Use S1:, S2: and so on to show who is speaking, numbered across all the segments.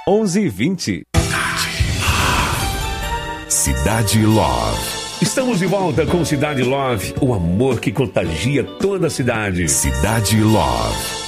S1: 11h20.
S2: Cidade Love.
S3: Estamos de volta com Cidade Love, o amor que contagia toda a cidade.
S2: Cidade Love.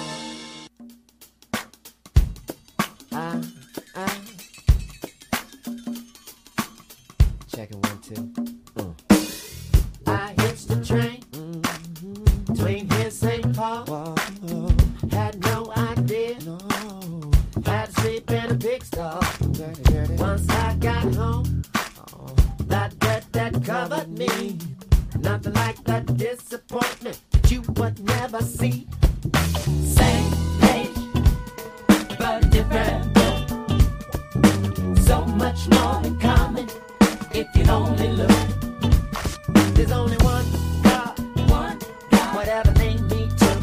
S4: Checking 1, 2. I hitched the train between here and St. Paul. Had no idea. Had to sleep in a big stall. Once I got home, that dirt that covered me. Nothing like that disappointment that you would never see. Same page, but different book. So much more in common if you only look. There's only one God, whatever they need to.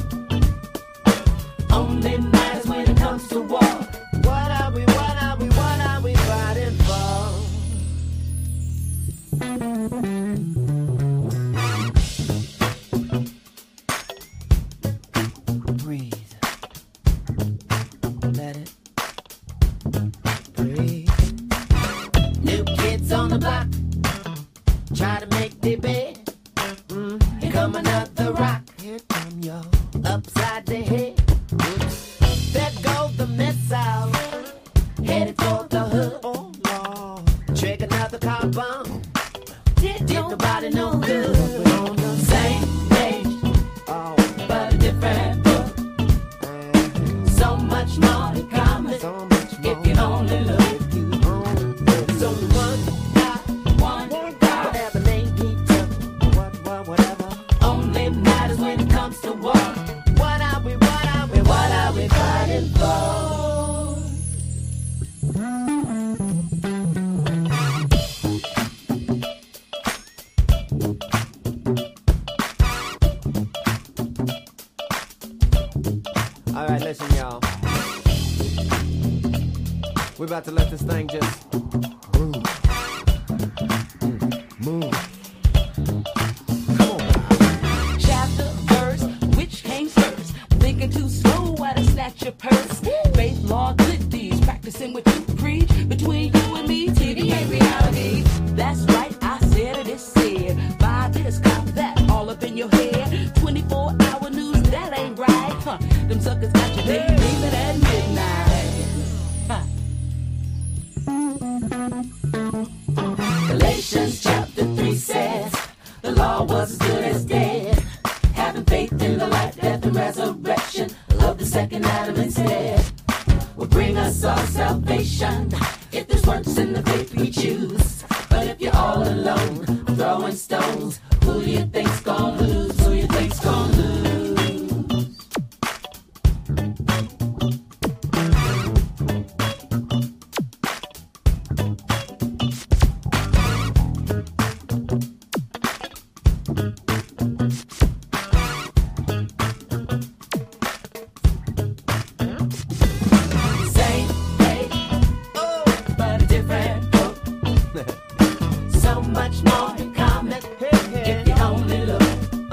S4: Only matters when it comes to war. What are we fighting for? Breathe. Let it breathe. New kids on the block try to make their bed. Here come another rock. Here come your upside the head. There goes the missile headed for the hood. Oh Lord, trigger another car bomb. Did nobody know good? We're on the same page, but a different book. So much more in common if you only look. There's only one God, whatever they need to. Whatever. Only matters when it comes to war. What are we fighting for? All right, listen, y'all. We're about to let this thing just move. Move. Come on.
S5: Chapter, verse, which came first? Thinking too slow, why to snatch your purse? Faith, law, good deeds, practicing what you preach. Between you and me, TV ain't reality. That's right, I said it, it's said. Buy this, cop that, all up in your head. 24-hour news, that ain't right. Huh. Them suckers got your day leaving at midnight. Huh. Galatians chapter 3 says, the law was as good as dead. Having faith in the life, death, and resurrection of the second Adam instead will bring us all salvation. If there's works in the faith we choose, but if you're all alone, throwing stones, who do you think's gonna lose? Who you think's gonna lose? Same page, but a different book. So much more in common if you only look.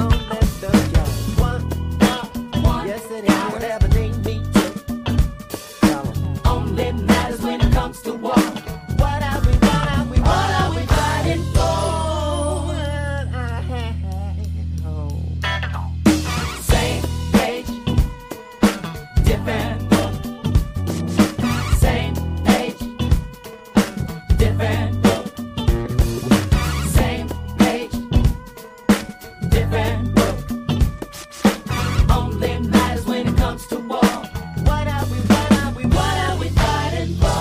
S5: One, yes it is. Whatever they need to. Only matters when it comes to war. What are we fighting for? Same page, different book. Same page, different book. Same page, different book. Only matters when it comes to war. What are we fighting for?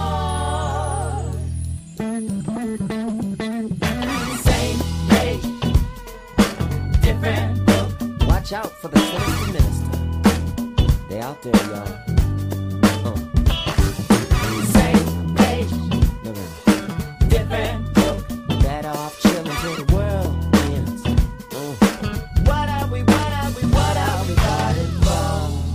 S5: Same page, different book. Watch out for the sinister minister. They out there, y'all. Same page, different book. Better off chilling till the world ends. What are we fighting for?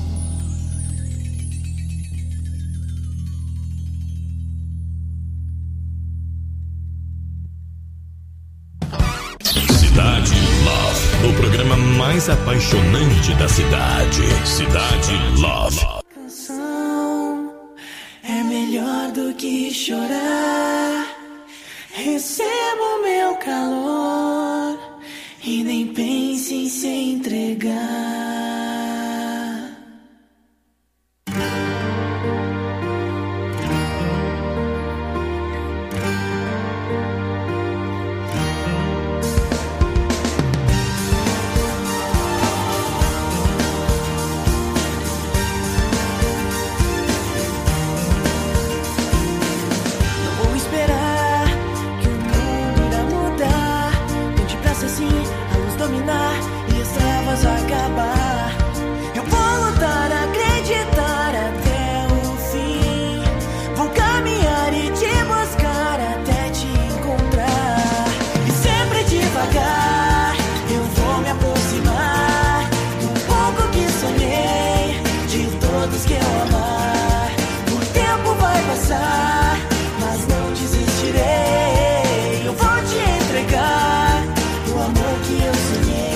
S2: Cidade Love, o programa mais apaixonante da cidade. Cidade Love.
S6: Canção é minha
S1: melhor do que chorar. Recebo meu calor e nem pense em se entregar. Acabar. Eu vou lutar, acreditar até o fim. Vou caminhar e te buscar até te encontrar. E sempre devagar eu vou me aproximar do pouco que sonhei, de todos que eu amar. O tempo vai passar, mas não desistirei. Eu vou te entregar o amor que eu sonhei.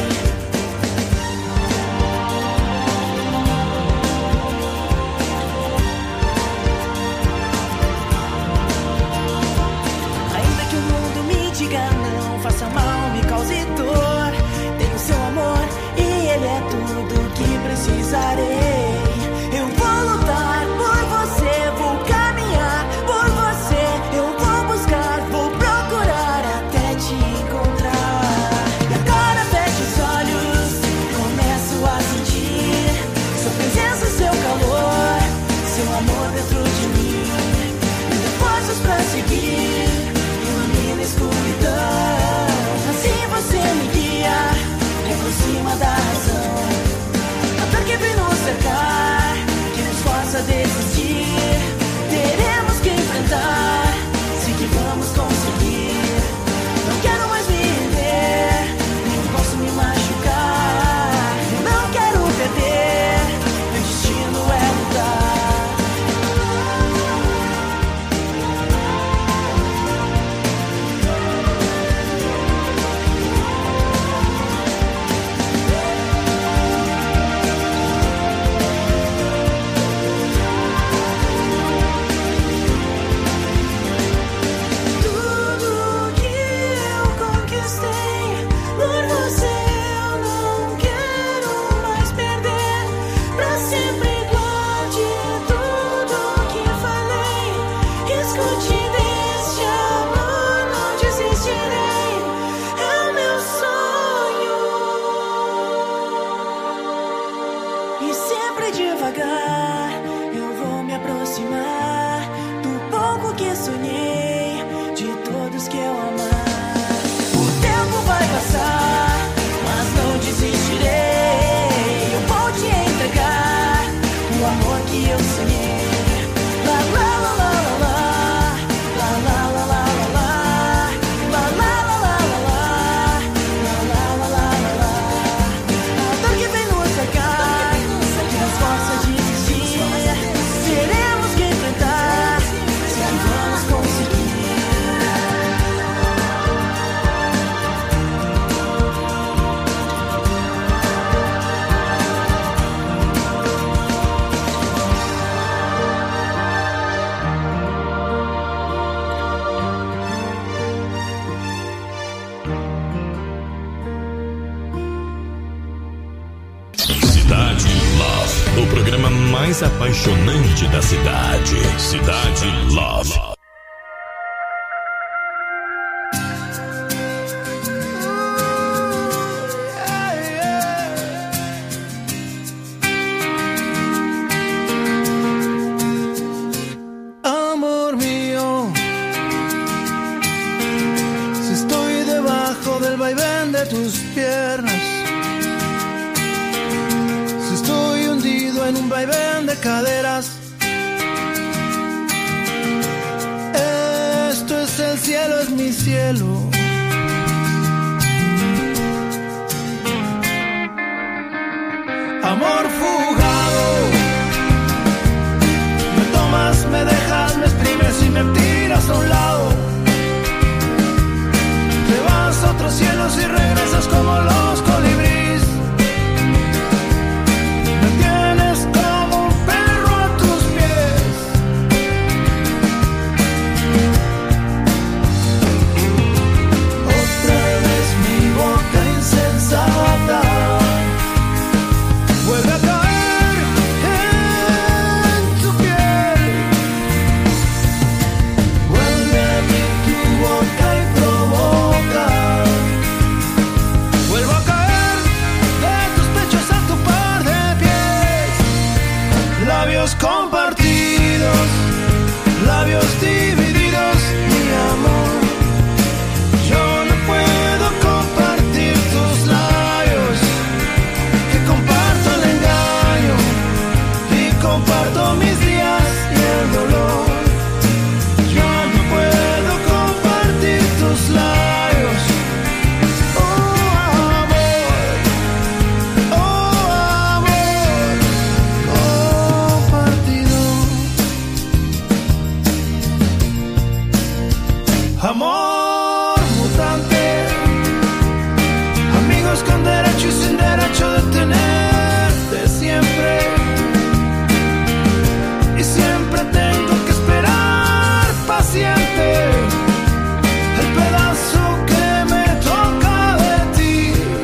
S1: Não faça mal, me cause dor. Tenho seu amor e ele é tudo que precisarei. Eu vou lutar por você, vou caminhar por você. Eu vou buscar, vou procurar até te encontrar. E agora feche os olhos, começo a sentir sua presença, seu calor, seu amor dentro de mim. Me dê forças pra seguir, ilumina a escuridão. Assim você me guia, me aproxima da razão. Até que vem nos cercar, que nos força a desistir. Teremos que enfrentar, sei que vamos conseguir. Não quero mais me render, nem posso me machucar. Eu não quero perder, meu destino é lutar.
S2: O programa mais apaixonante da cidade. Cidade Love.
S1: Amor mío, si estoy debajo del vaivén de tus piernas, en un vaivén de caderas, esto es el cielo, es mi cielo. Amor fugado, me tomas, me dejas, me exprimes y me tiras a un lado. Te vas a otros cielos y regresas como los colibríes.
S6: compartidos, labios divididos, mi amor. Yo no puedo compartir tus labios, que comparto el engaño y comparto mis días y el dolor. Yo no puedo compartir tus labios. Amor mutante, amigos con derecho y sin derecho de tenerte siempre. Y siempre tengo que esperar paciente el pedazo que me toca de ti.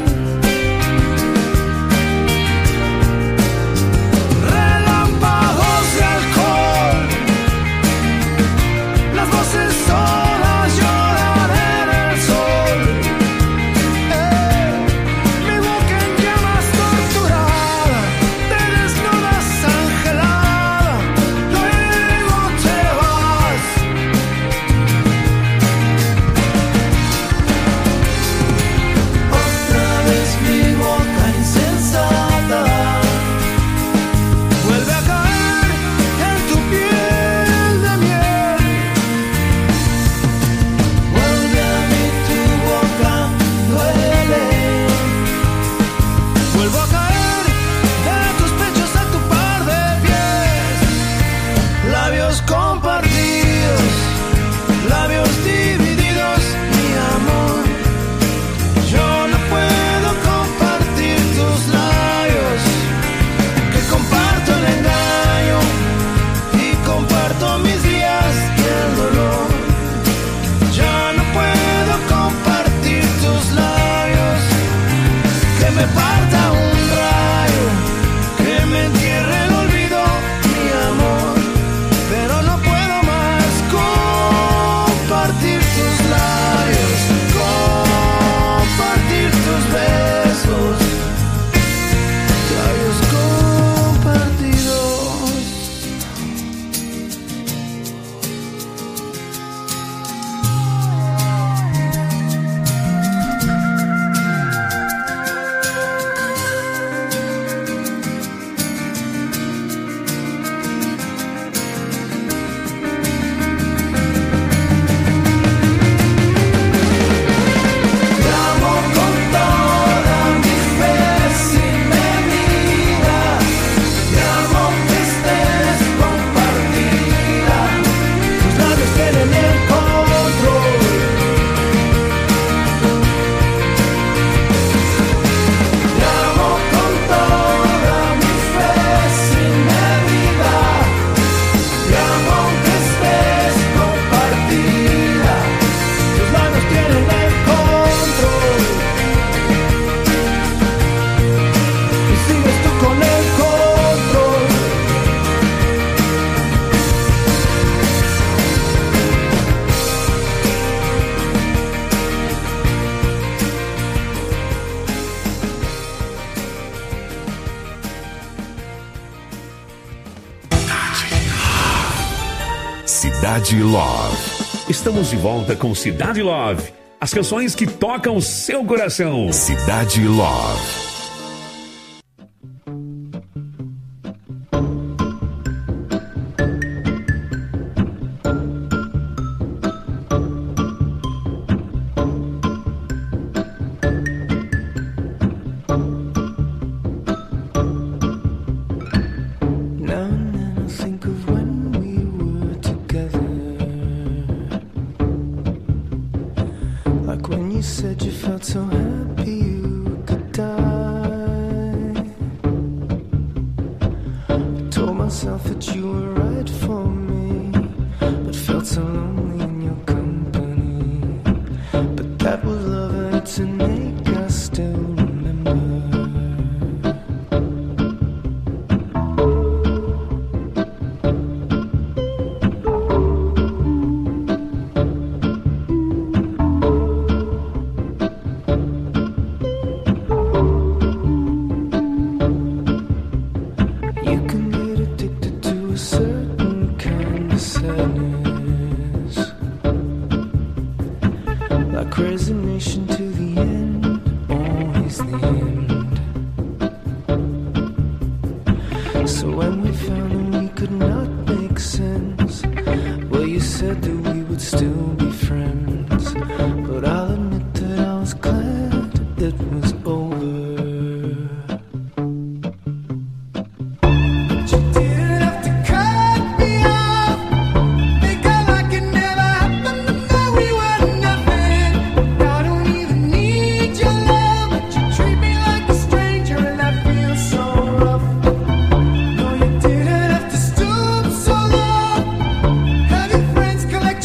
S6: Relámpagos de alcohol, las voces solas lloran en el sol. Mi boca en llamas torturada, te desnudas angelada, luego te vas. Otra vez mi boca insensata vuelve a caer en tu piel de miel. Vuelve a mí, tu boca duele. Vuelvo a caer de tus pechos a tu par de pies. Labios compartidos, labios divididos, mi amor. Yo no puedo compartir tus labios, que comparto el engaño y comparto mis días y el dolor. Ya no puedo compartir tus labios, que me parta un rayo, que me entierre el olvido, mi amor. Pero no puedo más compartir tus labios, compartir tus besos, labios compartidos. Te amo con toda mi fe sin medida. Te amo que estés compartida. Tus labios tienen el control. Te amo con toda mi fe sin medida. Te amo que estés compartida. Tus labios tienen el control. Y sigues tú con el control.
S2: Cidade Love.
S3: Estamos de volta com Cidade Love. As canções que tocam o seu coração.
S2: Cidade Love.
S6: Now and then I think of when we were together, like when you said you felt so happy you could die. I told myself that you were right for me, but felt so lonely in your company. But that was love, and it's an ache I still remember. said that we would still be friends, but I'll admit that I was glad it was over.
S7: Collect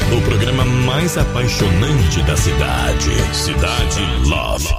S2: no programa mais apaixonante da cidade. Cidade Love.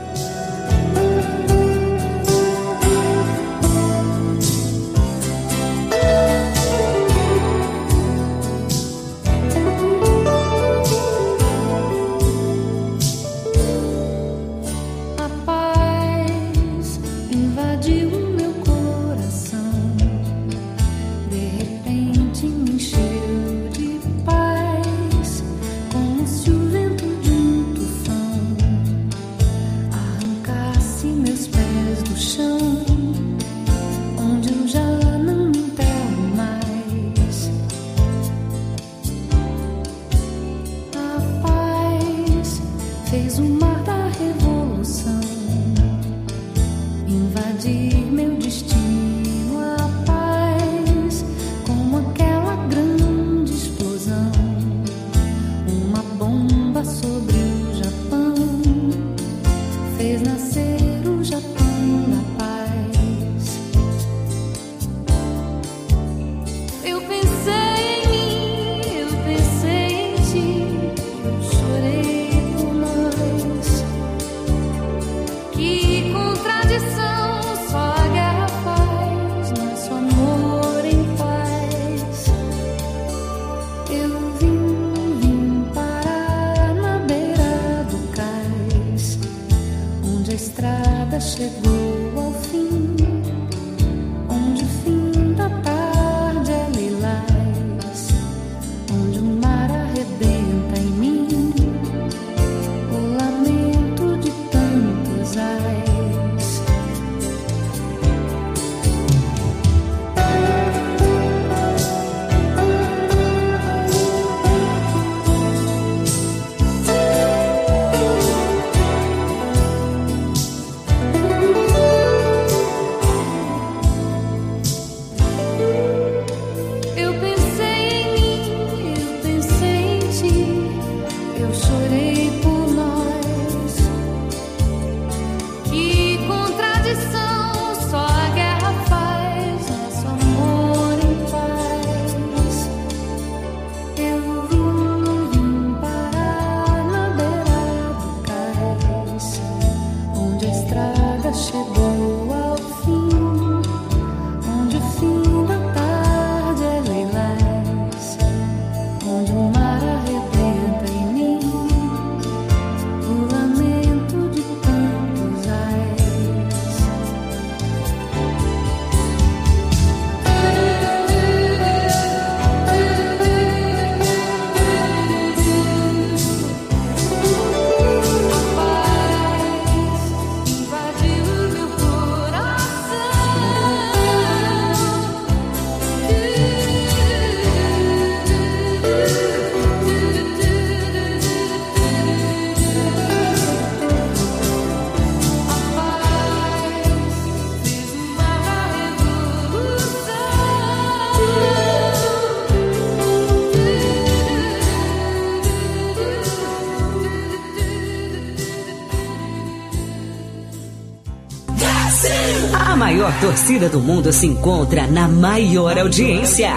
S7: A maior torcida do mundo se encontra na maior audiência.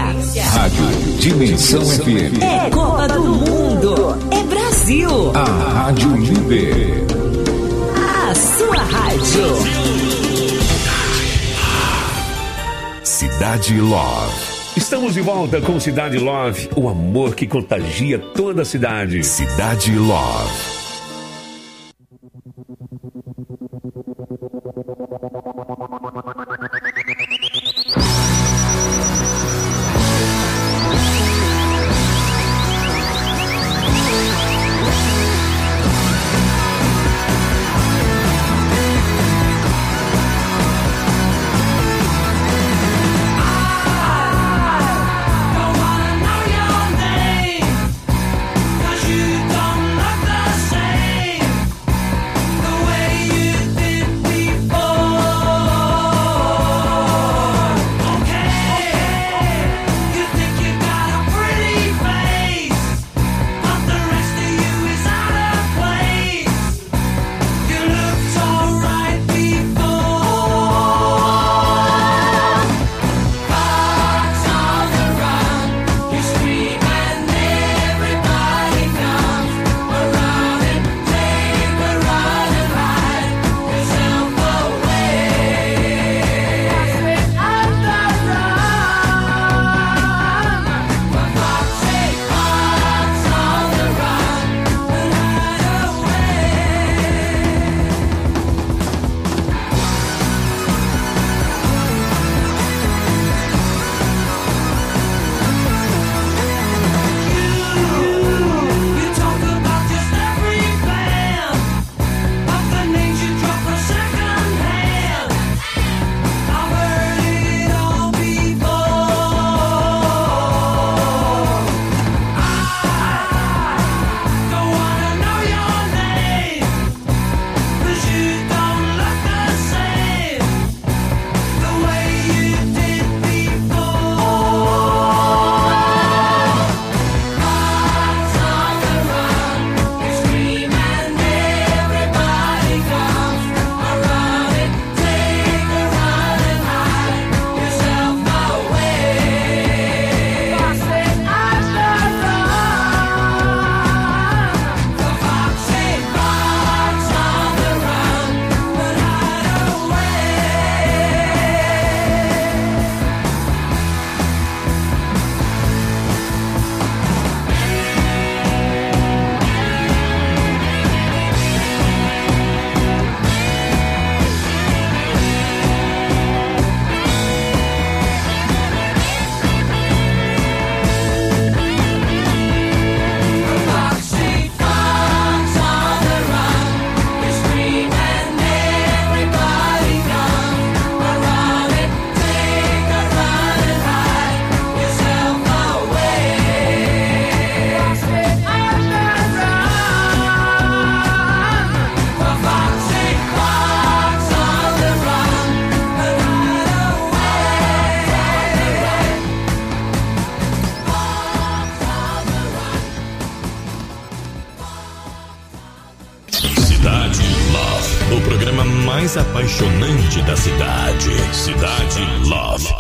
S8: Rádio Dimensão FM.
S7: É Copa do Mundo. É Brasil.
S8: A Rádio Líder.
S7: A sua rádio.
S8: Cidade Love.
S3: Estamos de volta com Cidade Love, o amor que contagia toda a cidade.
S8: Cidade Love.
S6: You don't look the same.
S2: o programa mais apaixonante da cidade. Cidade Love.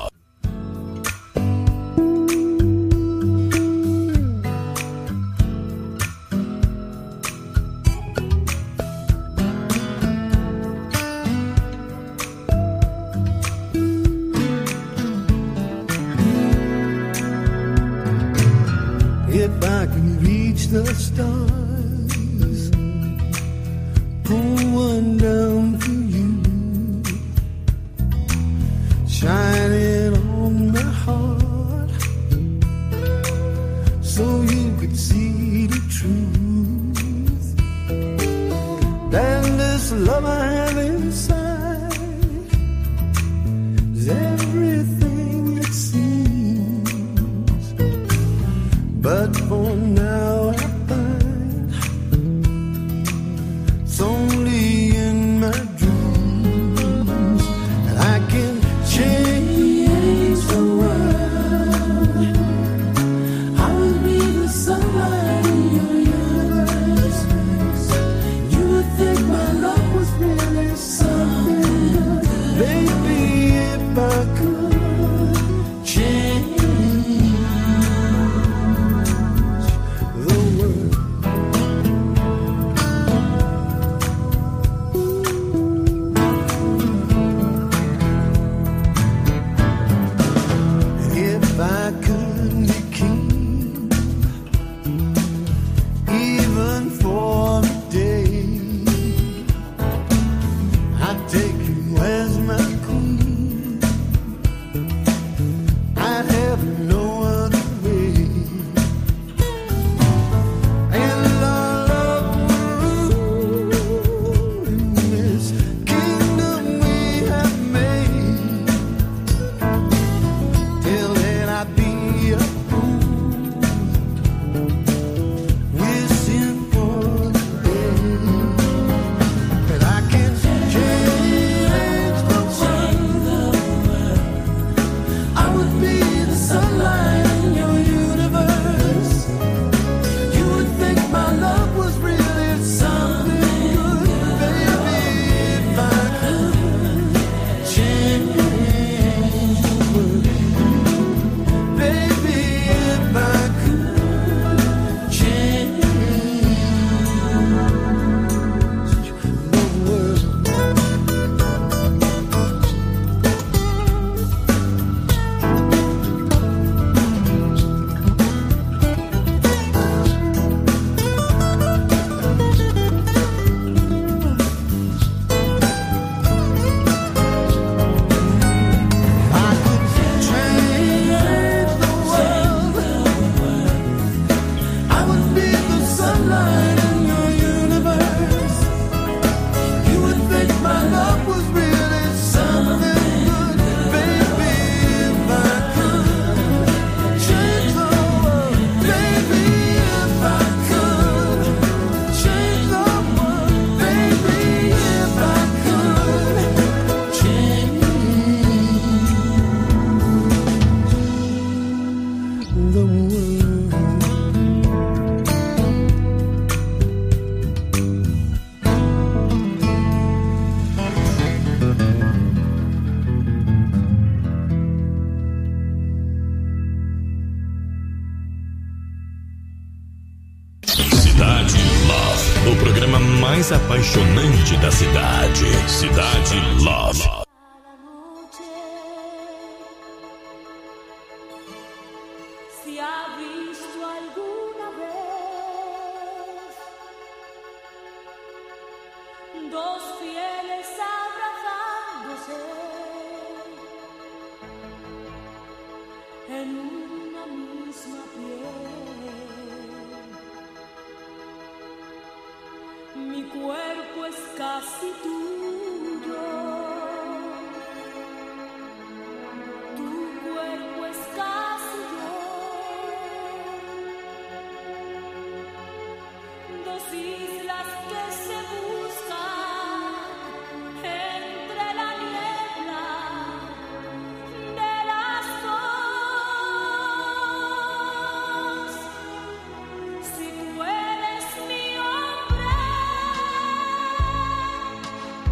S6: If I can reach the stars, pull one down for you, shine it on my heart, so you could see the truth. Then this love I have inside is everything it seems, but for now I find it's only in my dreams that I can change the world. I will be the sunlight in your universe. You would think my love was really something, baby, if I could change the world. If I could be king, even for a day, I'd take you as my queen. I'd have no other way. And our love will rule in this kingdom we have made. Till then I'd be a fool, wishing for the day that I can change the world. I would be the sunlight in your universe. You would think my love was really something good, baby, if I could change the world. Baby, if I could change the world. I could change the world. I would be the sunlight in your universe. You would think my love was really something good, baby, if I could change the world. Baby, if I could change the world. Baby, if I could change the world.
S2: Cidade Love, o programa mais apaixonante da cidade. Cidade Love.
S5: Si ha visto alguna vez dos fieles abrazándose en una misma piel, mi cuerpo es casi tuyo, tu cuerpo es casi yo. Dos islas que se buscan entre la niebla de las dos. Si tú eres mi hombre,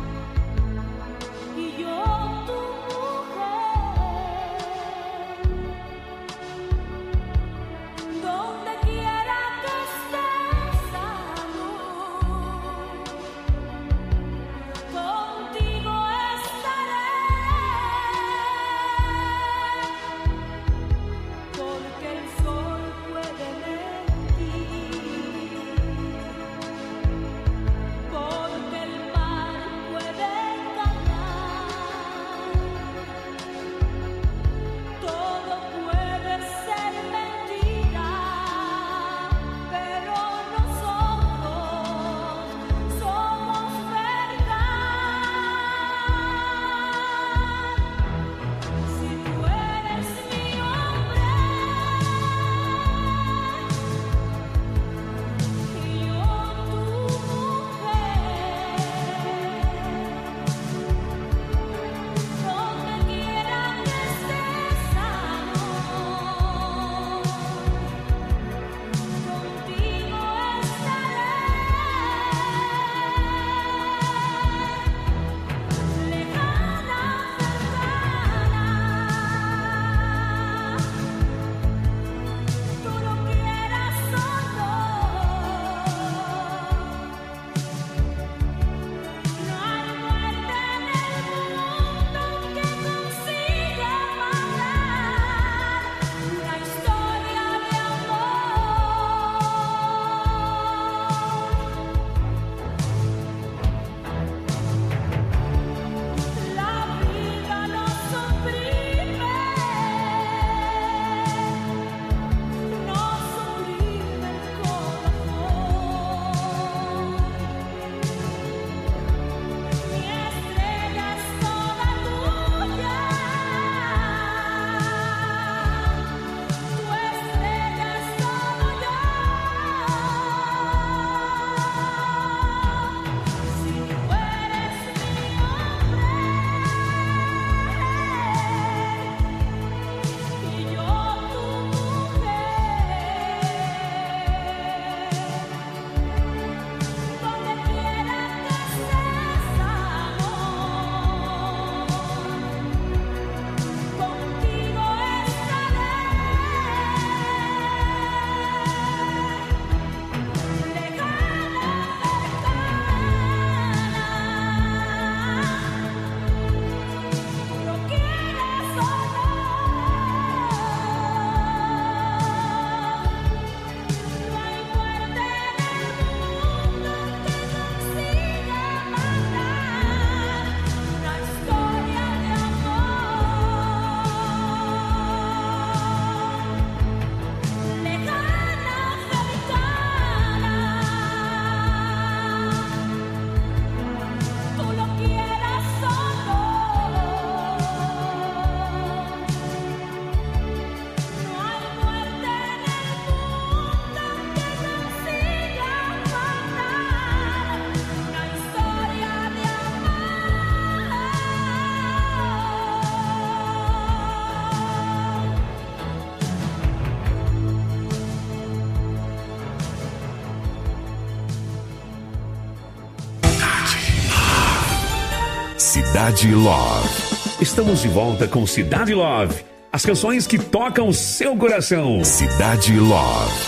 S8: Cidade Love.
S3: Estamos de volta com Cidade Love. As canções que tocam o seu coração.
S8: Cidade Love.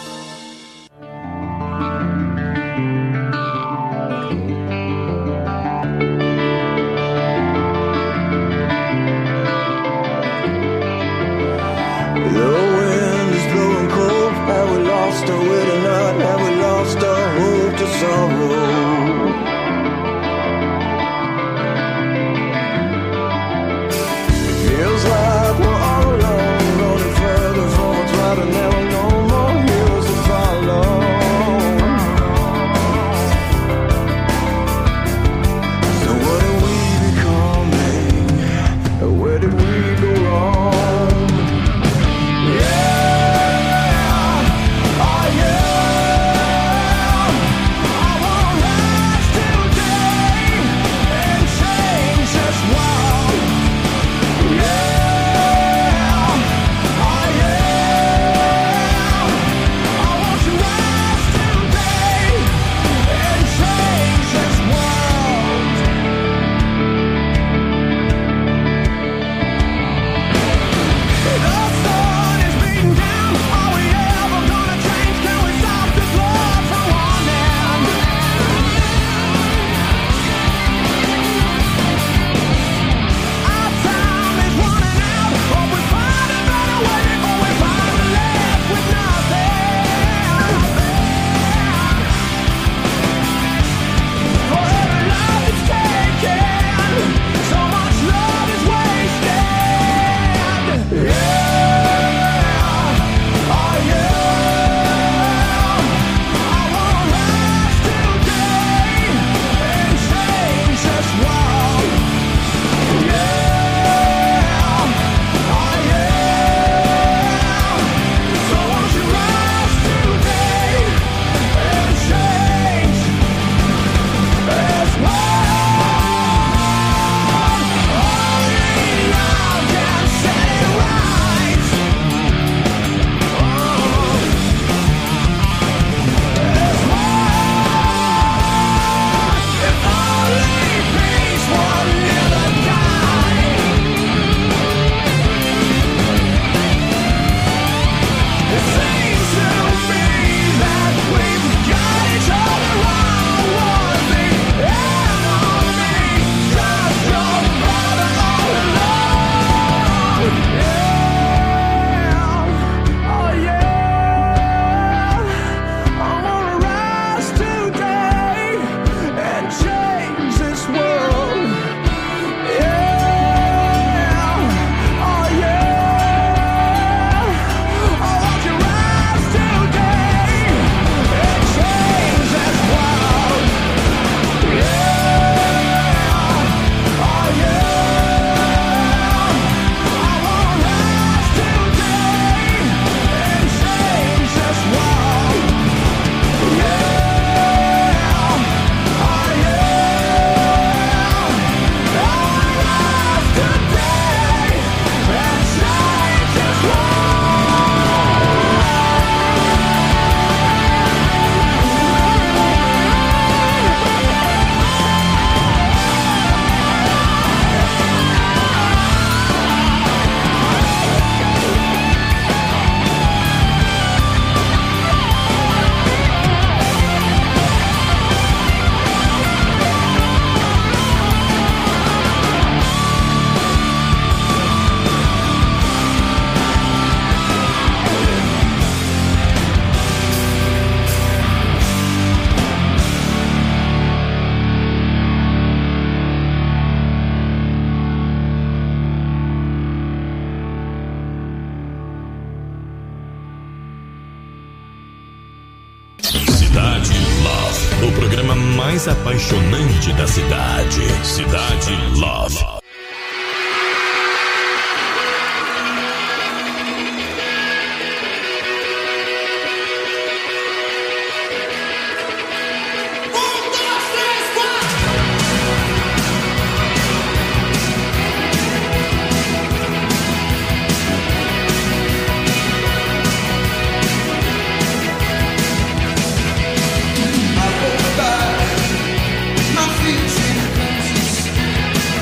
S2: Cidade Love, o programa mais apaixonante da cidade. Cidade Love.
S6: My feet in the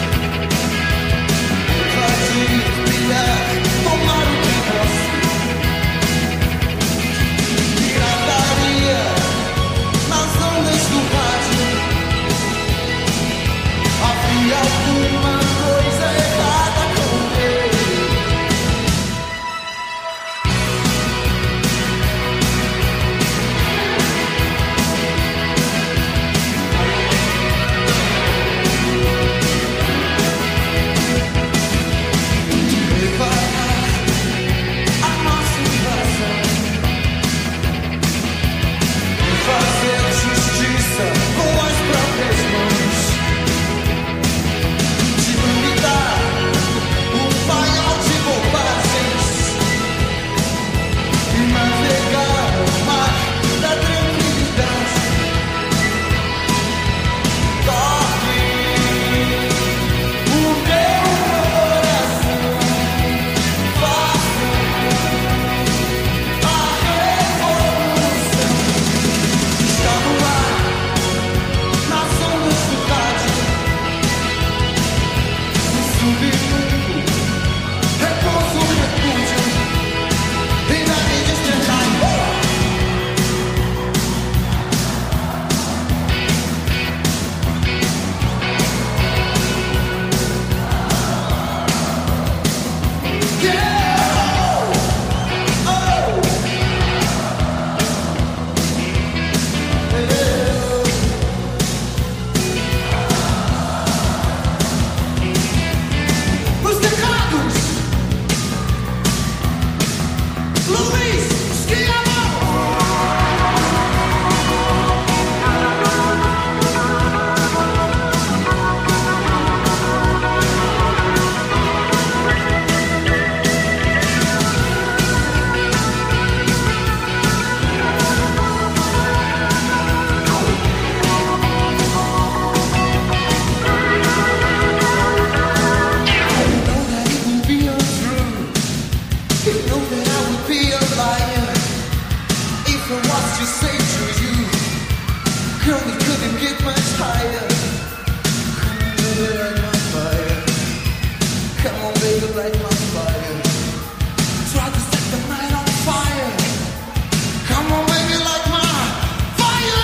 S6: So what you say to you? Girl, we couldn't get much higher. Come on, baby, light my fire. Come on, baby, light my fire. Try to set the night on fire. Come on, baby, light my fire.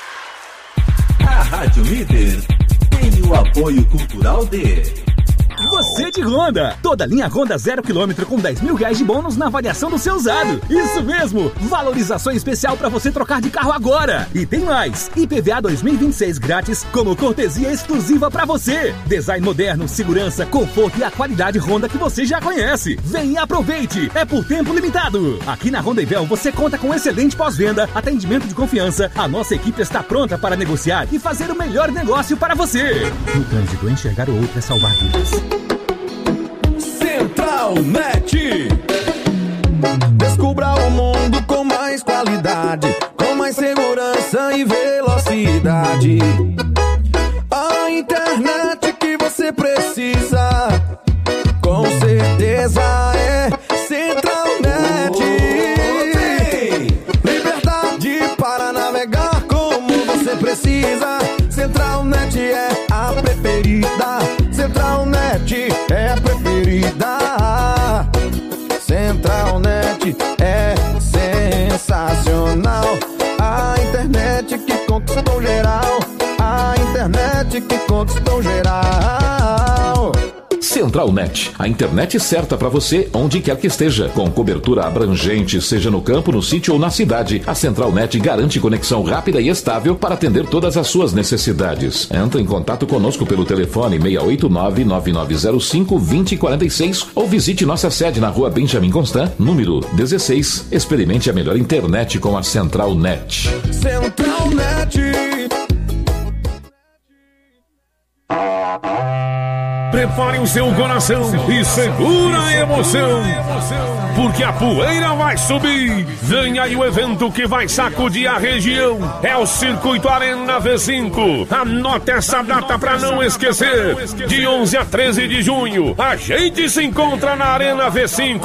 S9: Rádio Líder tem o apoio cultural de você de Honda. Toda linha Honda 0 km com 10 mil reais de bônus na avaliação do seu usado. Isso mesmo, valorização especial para você trocar de carro agora. E tem mais, IPVA 2026 grátis como cortesia exclusiva para você. Design moderno, segurança, conforto e a qualidade Honda que você já conhece. Vem e aproveite, é por tempo limitado. Aqui na Honda Ivel você conta com excelente pós-venda, atendimento de confiança. A nossa equipe está pronta para negociar e fazer o melhor negócio para você. No trânsito, enxergar o outro é salvar vidas.
S6: Central Net. Descubra o mundo com mais qualidade, com mais segurança e velocidade. A internet que você precisa, com certeza é Central Net. Liberdade para navegar como você precisa. Central Net é a preferida. Central Net é a preferida. Central Net é sensacional. A internet que conquistou geral. A internet que conquistou geral.
S10: Central Net, a internet certa para você onde quer que esteja, com cobertura abrangente, seja no campo, no sítio ou na cidade. A Central Net garante conexão rápida e estável para atender todas as suas necessidades. Entre em contato conosco pelo telefone 689-9905-2046 ou visite nossa sede na rua Benjamin Constant, número 16. Experimente a melhor internet com a Central Net.
S6: Central Net.
S3: Prepare o seu coração e segura a emoção, porque a poeira vai subir. Vem aí o evento que vai sacudir a região. É o Circuito Arena V5. Anota essa data pra não esquecer. De 11 a 13 de junho, a gente se encontra na Arena V5.